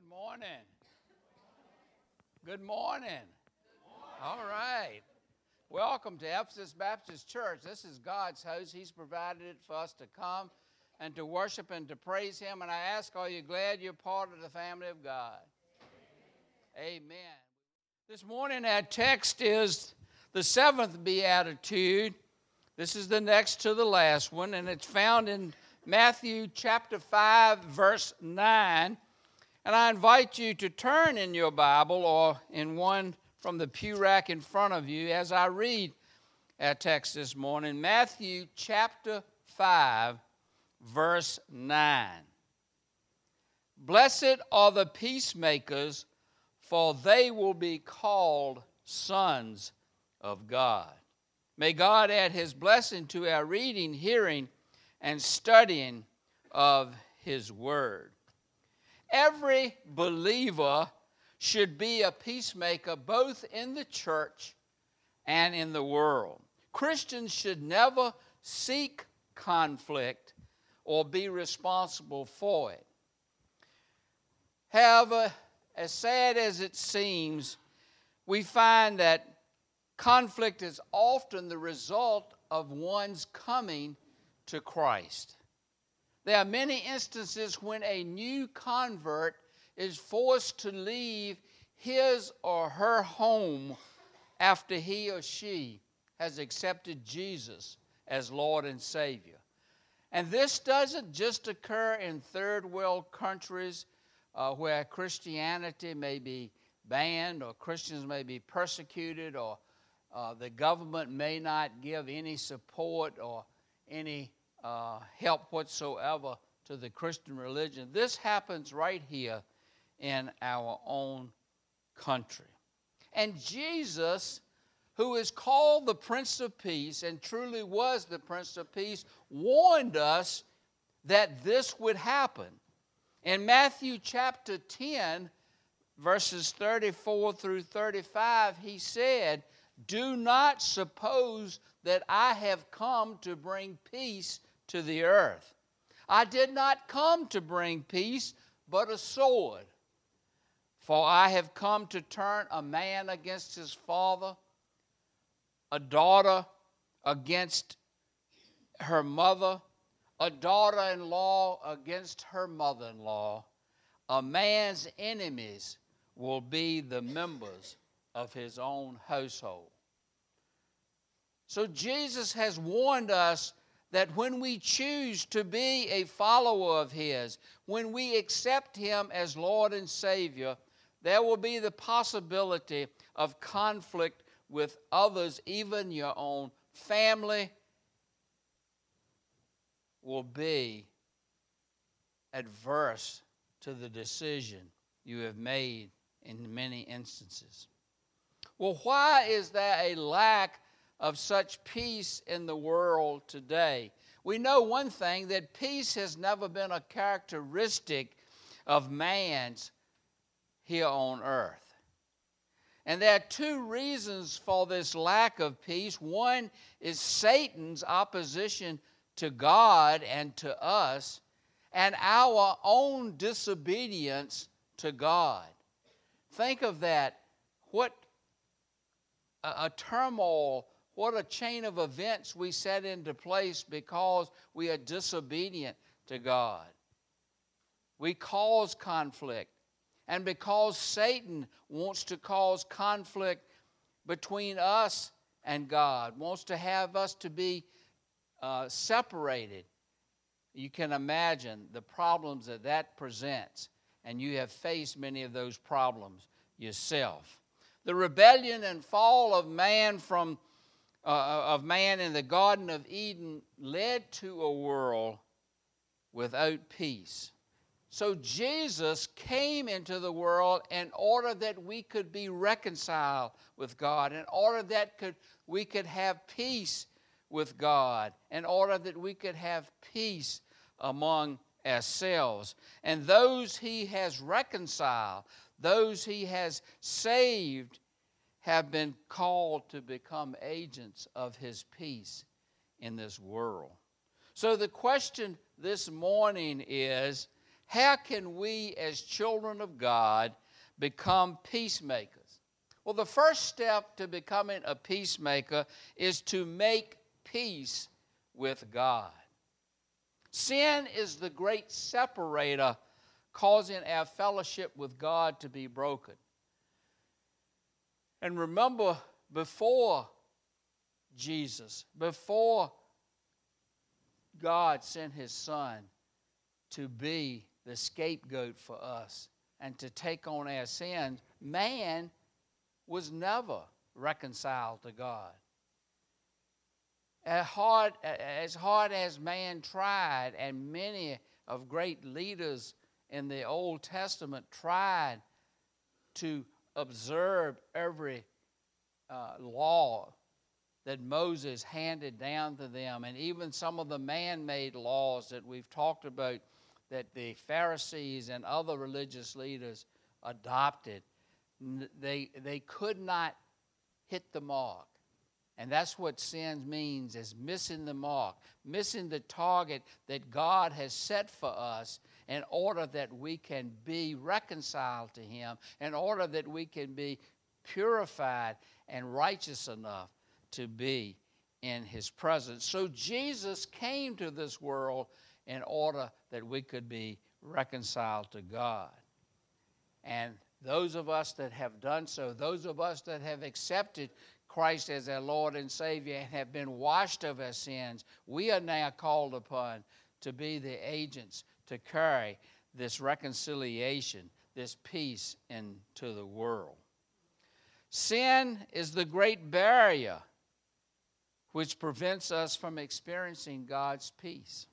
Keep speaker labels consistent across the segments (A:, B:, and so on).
A: Good morning. Good morning. All right. Welcome to Ephesus Baptist Church. This is God's house. He's provided it for us to come and to worship and to praise Him. And I ask, are you glad you're part of the family of God? Amen. This morning our text is the seventh beatitude. This is the next to the last one, and it's found in Matthew chapter 5, verse 9. And I invite you to turn in your Bible or in one from the pew rack in front of you as I read our text this morning. Matthew chapter 5, verse 9. Blessed are the peacemakers, for they will be called sons of God. May God add His blessing to our reading, hearing, and studying of His Word. Every believer should be a peacemaker both in the church and in the world. Christians should never seek conflict or be responsible for it. However, as sad as it seems, we find that conflict is often the result of one's coming to Christ. There are many instances when a new convert is forced to leave his or her home after he or she has accepted Jesus as Lord and Savior. And this doesn't just occur in third world countries where Christianity may be banned or Christians may be persecuted or the government may not give any support or any help whatsoever to the Christian religion. This happens right here in our own country. And Jesus, who is called the Prince of Peace and truly was the Prince of Peace, warned us that this would happen. In Matthew chapter 10, verses 34 through 35, he said, "Do not suppose that I have come to bring peace to the earth. I did not come to bring peace, but a sword. For I have come to turn a man against his father, a daughter against her mother, a daughter-in-law against her mother-in-law. A man's enemies will be the members of his own household." So Jesus has warned us that when we choose to be a follower of His, when we accept Him as Lord and Savior, there will be the possibility of conflict with others, even your own family will be adverse to the decision you have made in many instances. Well, why is there a lack of such peace in the world today? We know one thing, that peace has never been a characteristic of man's here on earth. And there are two reasons for this lack of peace. One is Satan's opposition to God and to us, and our own disobedience to God. Think of that. What a turmoil, what a chain of events we set into place because we are disobedient to God. We cause conflict. And because Satan wants to cause conflict between us and God, wants to have us to be separated, you can imagine the problems that presents. And you have faced many of those problems yourself. The rebellion and fall of man in the Garden of Eden led to a world without peace. So Jesus came into the world in order that we could be reconciled with God, in order that we could have peace with God, in order that we could have peace among ourselves. And those He has reconciled, those He has saved, have been called to become agents of His peace in this world. So the question this morning is, how can we as children of God become peacemakers? Well, the first step to becoming a peacemaker is to make peace with God. Sin is the great separator, causing our fellowship with God to be broken. And remember, before Jesus, before God sent his Son to be the scapegoat for us and to take on our sins, man was never reconciled to God. As hard as man tried, and many of great leaders in the Old Testament tried to observe every law that Moses handed down to them, and even some of the man-made laws that we've talked about that the Pharisees and other religious leaders adopted, they could not hit the mark. And that's what sin means, is missing the mark, missing the target that God has set for us in order that we can be reconciled to him, in order that we can be purified and righteous enough to be in his presence. So Jesus came to this world in order that we could be reconciled to God. And those of us that have done so, those of us that have accepted Christ as our Lord and Savior and have been washed of our sins, we are now called upon to be the agents to carry this reconciliation, this peace into the world. Sin is the great barrier which prevents us from experiencing God's peace.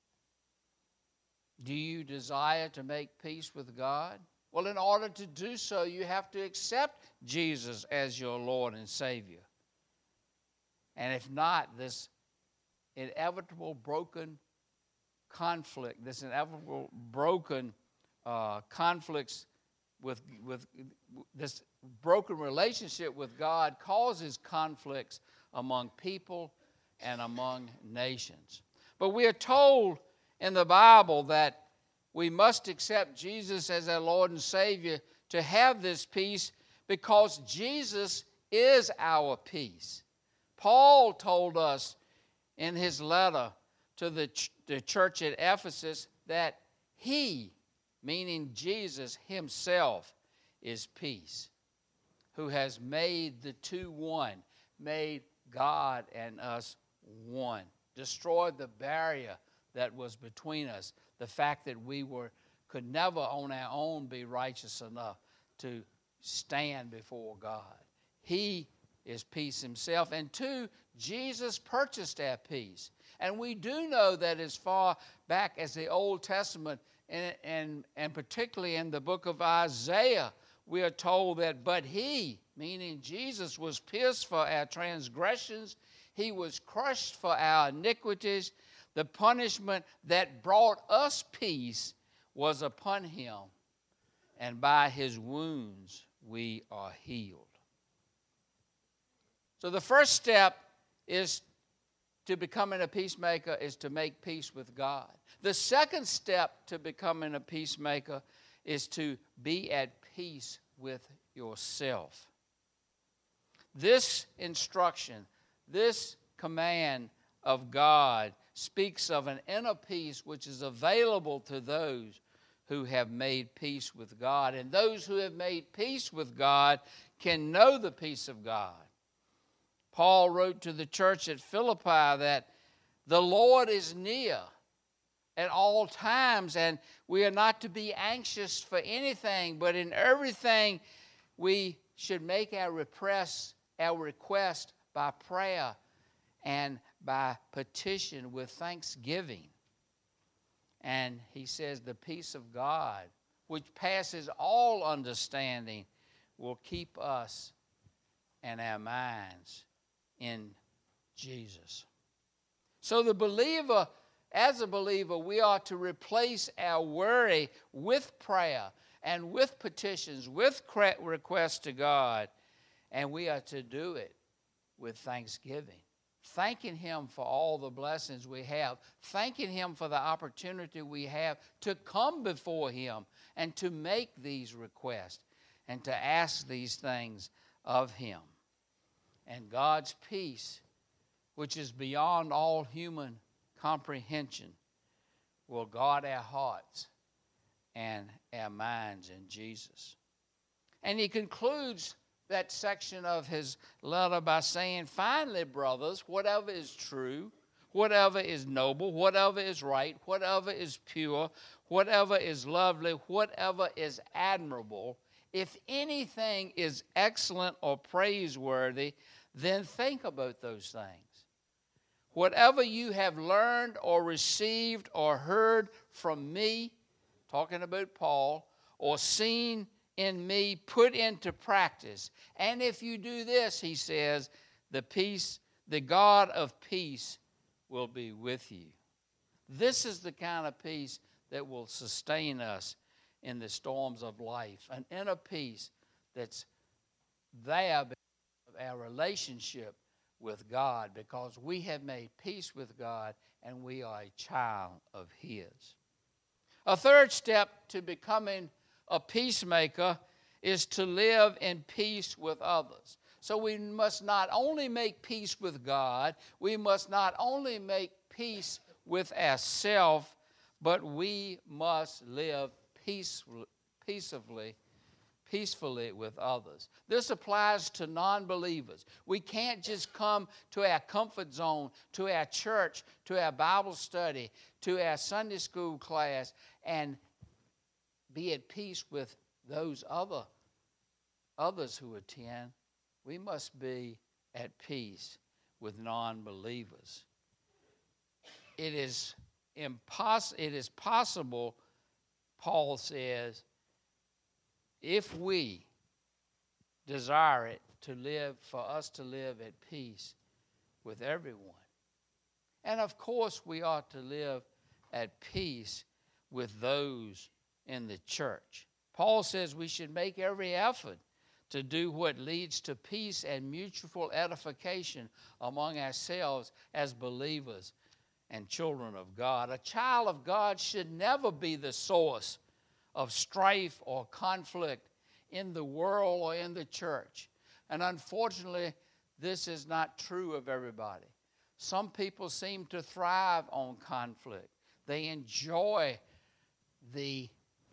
A: Do you desire to make peace with God? Well, in order to do so, you have to accept Jesus as your Lord and Savior. And if not, this inevitable broken conflict, this inevitable broken conflicts with this broken relationship with God causes conflicts among people and among nations. But we are told in the Bible that we must accept Jesus as our Lord and Savior to have this peace, because Jesus is our peace. Paul told us in his letter to the church at Ephesus that he, meaning Jesus himself, is peace, who has made the two one, made God and us one, destroyed the barrier that was between us, the fact that we could never on our own be righteous enough to stand before God. He is peace himself. And two, Jesus purchased our peace. And we do know that as far back as the Old Testament, and particularly in the book of Isaiah, we are told that, but he, meaning Jesus, was pierced for our transgressions, he was crushed for our iniquities. The punishment that brought us peace was upon him, and by his wounds we are healed. So the first step is to becoming a peacemaker is to make peace with God. The second step to becoming a peacemaker is to be at peace with yourself. This instruction, this command of God speaks of an inner peace which is available to those who have made peace with God. And those who have made peace with God can know the peace of God. Paul wrote to the church at Philippi that the Lord is near at all times, and we are not to be anxious for anything, but in everything we should make our request by prayer and by petition with thanksgiving. And he says the peace of God, which passes all understanding, will keep us and our minds in Jesus. So the believer, as a believer, we are to replace our worry with prayer and with petitions, with requests to God, and we are to do it with thanksgiving. thanking Him for all the blessings we have, thanking Him for the opportunity we have to come before Him and to make these requests and to ask these things of Him. And God's peace, which is beyond all human comprehension, will guard our hearts and our minds in Jesus. And he concludes that section of his letter by saying, finally, brothers, whatever is true, whatever is noble, whatever is right, whatever is pure, whatever is lovely, whatever is admirable, if anything is excellent or praiseworthy, then think about those things. Whatever you have learned or received or heard from me, talking about Paul, or seen in me, put into practice. And if you do this, he says, the God of peace will be with you. This is the kind of peace that will sustain us in the storms of life, an inner peace that's there because of our relationship with God, because we have made peace with God and we are a child of His. A third step to becoming a peacemaker is to live in peace with others. So we must not only make peace with God, we must not only make peace with ourselves, but we must live peacefully with others. This applies to non-believers. We can't just come to our comfort zone, to our church, to our Bible study, to our Sunday school class, and be at peace with those others who attend. We must be at peace with non-believers. It is possible, Paul says, if we desire it, for us to live at peace with everyone. And of course, we ought to live at peace with those in the church. Paul says we should make every effort to do what leads to peace and mutual edification among ourselves as believers and children of God. A child of God should never be the source of strife or conflict in the world or in the church. And unfortunately, this is not true of everybody. Some people seem to thrive on conflict. They enjoy the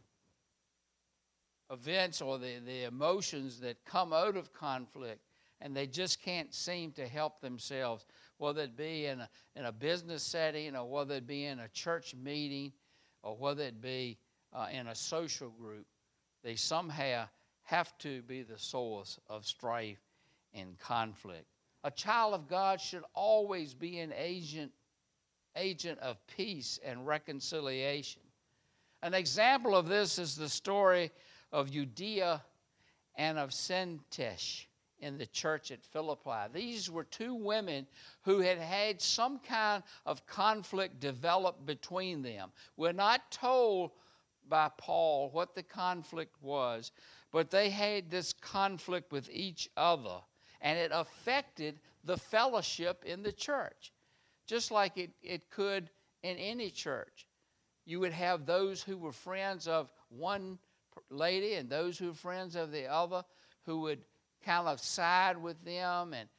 A: events or the emotions that come out of conflict, and they just can't seem to help themselves, whether it be in a business setting, or whether it be in a church meeting, or whether it be in a social group. They somehow have to be the source of strife and conflict. A child of God should always be an agent of peace and reconciliation. An example of this is the story of Euodia and of Syntyche in the church at Philippi. These were two women who had had some kind of conflict develop between them. We're not told by Paul what the conflict was, but they had this conflict with each other, and it affected the fellowship in the church, just like it could in any church. You would have those who were friends of one lady and those who were friends of the other, who would kind of side with them and,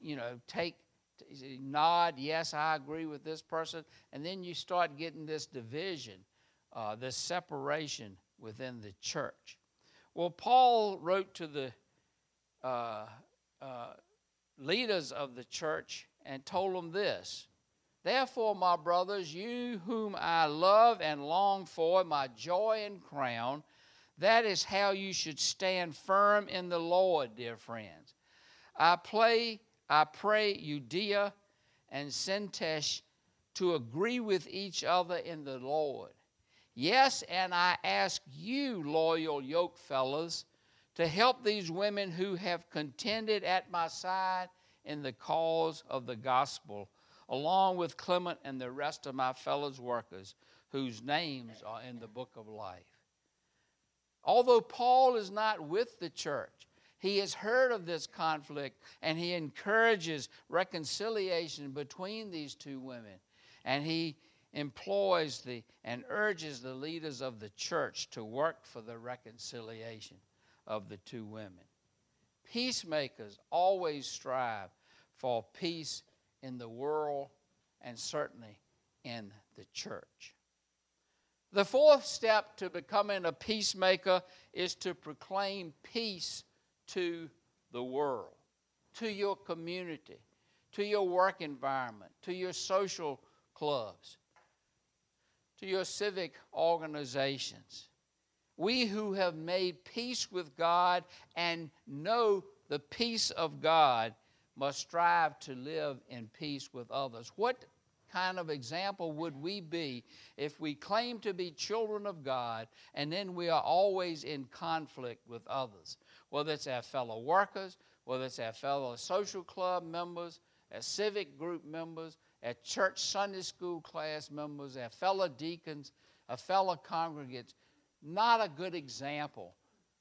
A: nod, yes, I agree with this person. And then you start getting this division, this separation within the church. Well, Paul wrote to the leaders of the church and told them this: "Therefore, my brothers, you whom I love and long for, my joy and crown, that is how you should stand firm in the Lord, dear friends. I pray Euodia and Syntyche to agree with each other in the Lord. Yes, and I ask you, loyal yoke fellows, to help these women who have contended at my side in the cause of the gospel, along with Clement and the rest of my fellow workers, whose names are in the book of life." Although Paul is not with the church, He has heard of this conflict, and he encourages reconciliation between these two women. And he employs and urges the leaders of the church to work for the reconciliation of the two women. Peacemakers always strive for peace in the world and certainly in the church. The fourth step to becoming a peacemaker is to proclaim peace to the world, to your community, to your work environment, to your social clubs, to your civic organizations. We who have made peace with God and know the peace of God must strive to live in peace with others. What kind of example would we be if we claim to be children of God and then we are always in conflict with others? Whether it's our fellow workers, whether it's our fellow social club members, our civic group members, our church Sunday school class members, our fellow deacons, our fellow congregants. Not a good example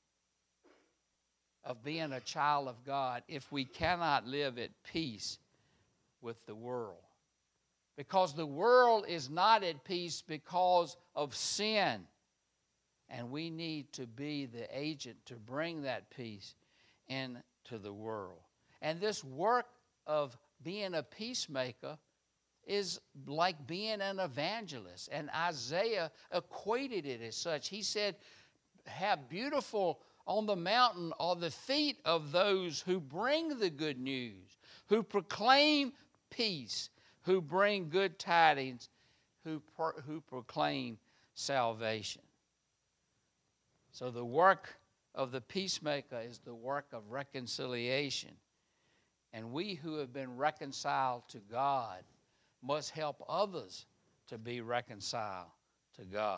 A: of being a child of God if we cannot live at peace with the world. Because the world is not at peace because of sin. And we need to be the agent to bring that peace into the world. And this work of being a peacemaker is like being an evangelist. And Isaiah equated it as such. He said, how beautiful on the mountain are the feet of those who bring the good news, who proclaim peace, who bring good tidings, who proclaim salvation. So the work of the peacemaker is the work of reconciliation. And we who have been reconciled to God must help others to be reconciled to God.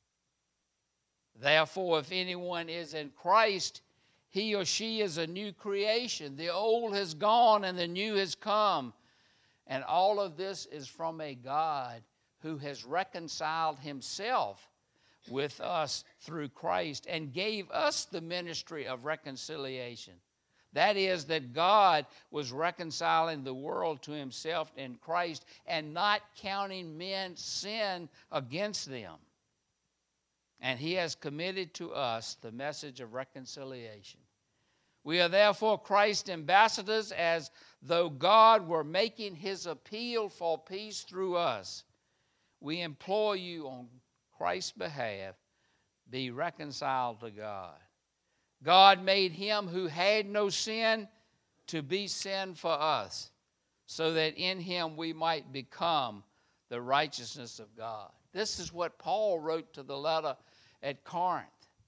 A: Therefore, if anyone is in Christ, he or she is a new creation. The old has gone and the new has come. And all of this is from a God who has reconciled himself with us through Christ and gave us the ministry of reconciliation. That is, that God was reconciling the world to himself in Christ and not counting men's sin against them. And he has committed to us the message of reconciliation. We are therefore Christ's ambassadors, as though God were making his appeal for peace through us. We implore you on Christ's behalf, be reconciled to God. God made him who had no sin to be sin for us, so that in him we might become the righteousness of God. This is what Paul wrote to the letter at Corinth.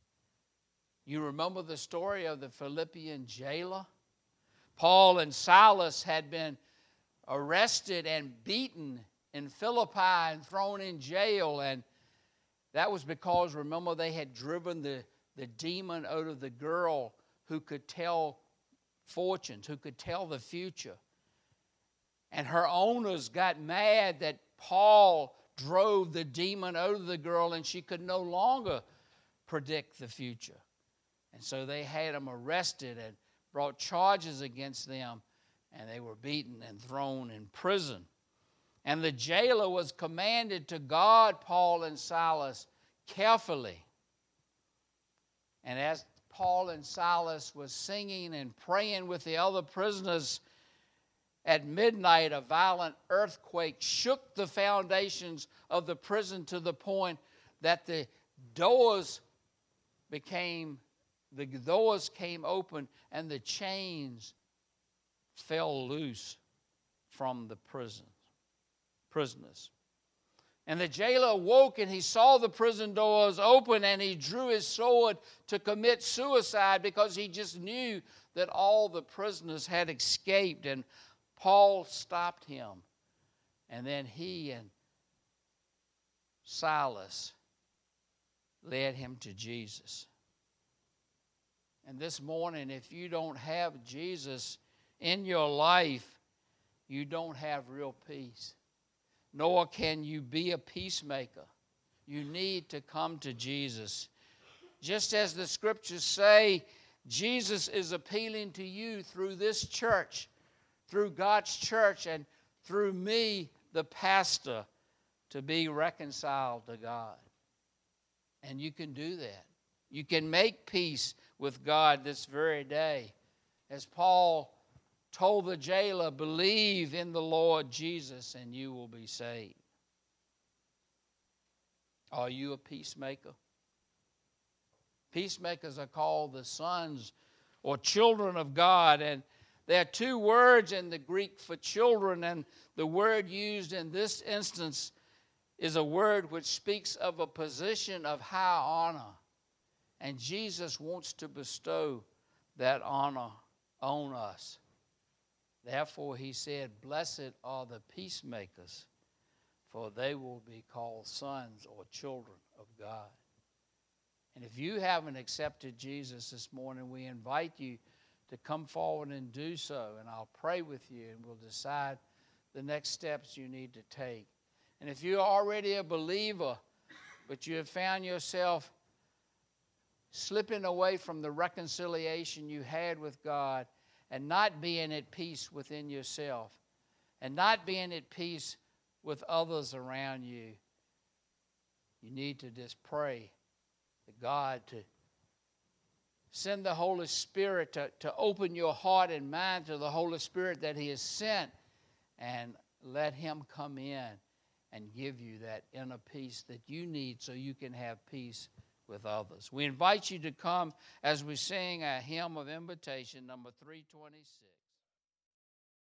A: You remember the story of the Philippian jailer? Paul and Silas had been arrested and beaten in Philippi and thrown in jail, and that was because, remember, they had driven the demon out of the girl who could tell fortunes, who could tell the future. And her owners got mad that Paul drove the demon out of the girl and she could no longer predict the future. And so they had them arrested and brought charges against them, and they were beaten and thrown in prison. And the jailer was commanded to guard Paul and Silas carefully. And as Paul and Silas was singing and praying with the other prisoners, at midnight a violent earthquake shook the foundations of the prison to the point that the doors came open and the chains fell loose from the prisoners. And the jailer awoke and he saw the prison doors open, and he drew his sword to commit suicide because he just knew that all the prisoners had escaped. And Paul stopped him, and then he and Silas led him to Jesus. And this morning, if you don't have Jesus in your life, you don't have real peace. Nor can you be a peacemaker. You need to come to Jesus. Just as the scriptures say Jesus is appealing to you through this church, through God's church, and through me, the pastor, to be reconciled to God. And you can do that. You can make peace with God this very day. As Paul told the jailer, believe in the Lord Jesus and you will be saved. Are you a peacemaker? Peacemakers are called the sons or children of God, and there are two words in the Greek for children, and the word used in this instance is a word which speaks of a position of high honor, and Jesus wants to bestow that honor on us. Therefore, he said, blessed are the peacemakers, for they will be called sons or children of God. And if you haven't accepted Jesus this morning, we invite you to come forward and do so, and I'll pray with you, and we'll decide the next steps you need to take. And if you're already a believer, but you have found yourself slipping away from the reconciliation you had with God and not being at peace within yourself and not being at peace with others around you, you need to just pray to God to send the Holy Spirit to open your heart and mind to the Holy Spirit that he has sent, and let him come in and give you that inner peace that you need so you can have peace with others. We invite you to come as we sing our hymn of invitation, number 326.